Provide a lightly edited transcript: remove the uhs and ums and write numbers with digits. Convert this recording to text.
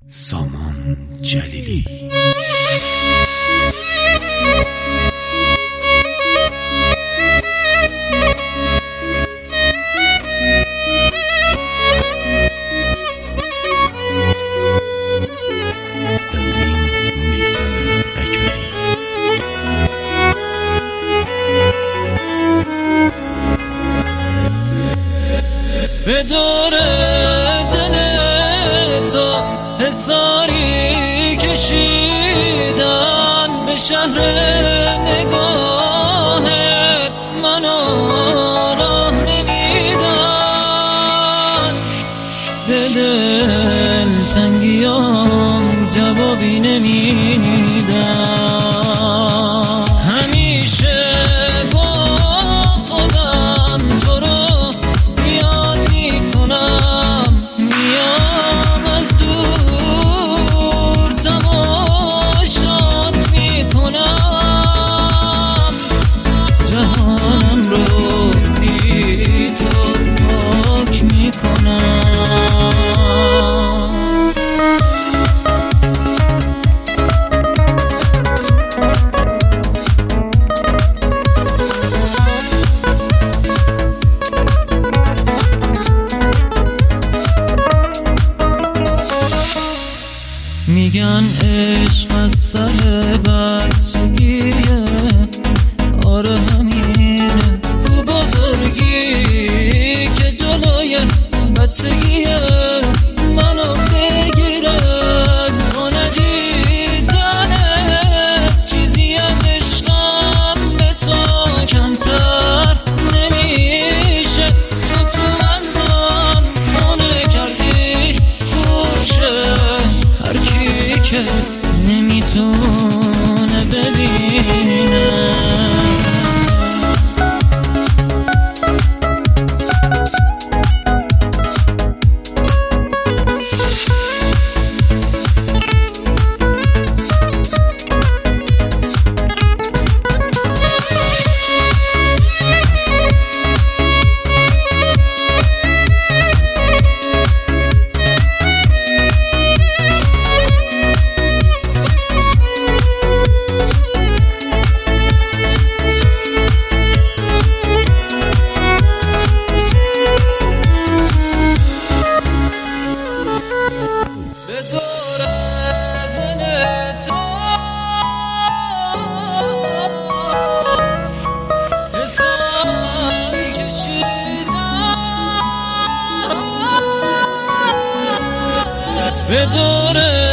سامان جلیلی به دور دل تو حصاری کشیدن، به شهر نگاهت منو راه نمیدن، به دل تنگیام جوابی نمیدن. میگن عشق از سر بچگیه، آره همینه، کو بزرگی که جلوی بچگیه منو بگیره. تو ندیدنت چیزی از عشقم به تو کمتر نمیشه. تو قلبم خونه کردی کوچه، که نمیتونه ببینه. به دور